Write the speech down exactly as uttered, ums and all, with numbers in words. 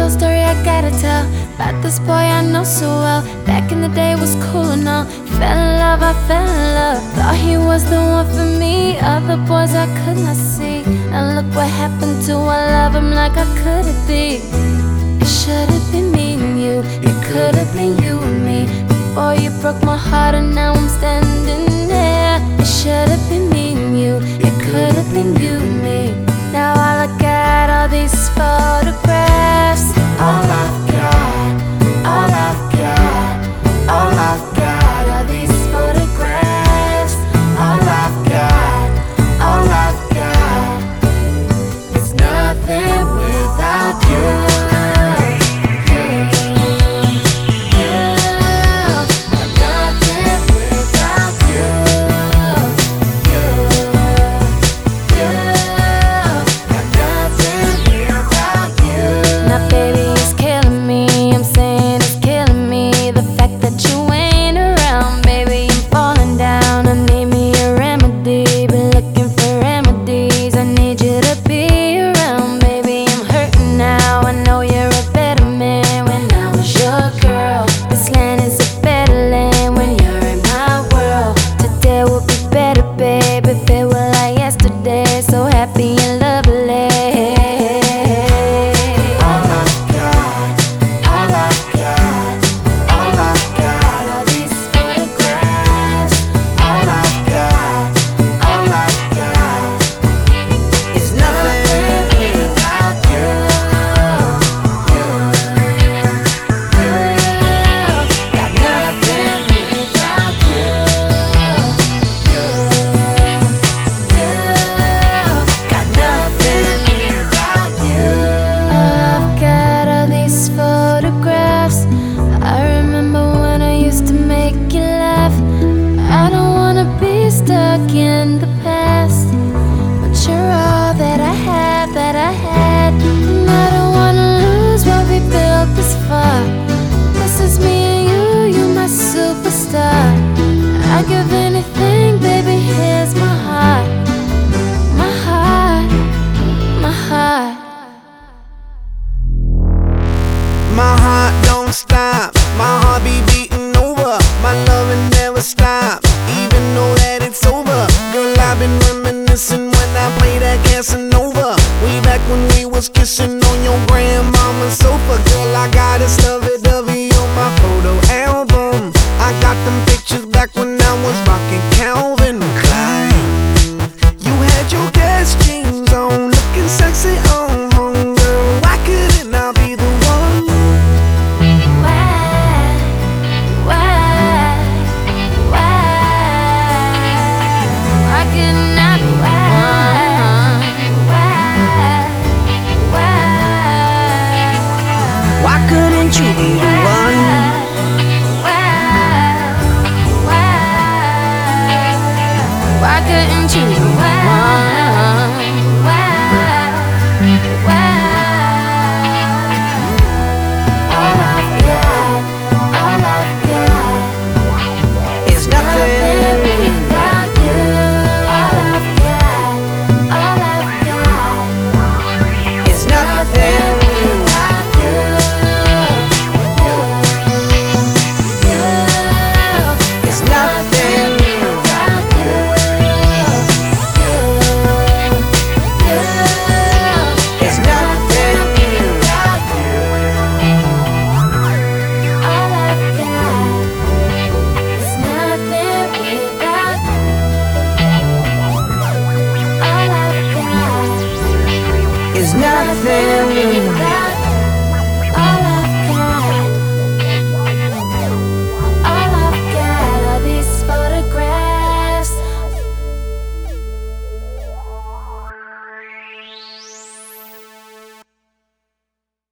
little story I gotta tell about this boy I know so well. Back in the day was cool and all. Fell in love, I fell in love. Thought he was the one for me. Other boys I could not see. And look what happened to I love him like I could it be. It should have been me and you. It could have been you and me. Before you broke my heart and now I'm standing there. It should have been me and you. It could have been you and me. Now I look at all these photographs. All I've got, all I've got, all I've got are these photographs. All I've got, all I've got is nothing without you. In the past, but you're all that I have, that I had, and I don't wanna lose what we built this far. This is me and you, you my superstar. I'd give anything, baby, here's my heart, my heart, my heart. My heart don't stop, my heart be beating over. My loving never stop, even though that it's over. Girl, I've been reminiscing when I played that Casanova. Way back when we was kissing on your grandmama's sofa. Girl, I got a lovey-dovey on my photo album. I got them pictures back when I was rocking Calvin Klein. You had your Guess jeans on, looking sexy on home. Girl, why couldn't I be the one? Why couldn't you be the one? Why couldn't you be the one? All I've got, all I've got It's nothing without you. All I've got, all I've got It's nothing without you. It's nothing Without you. It's nothing Without you. All I've got is nothing without you. All I've got It's nothing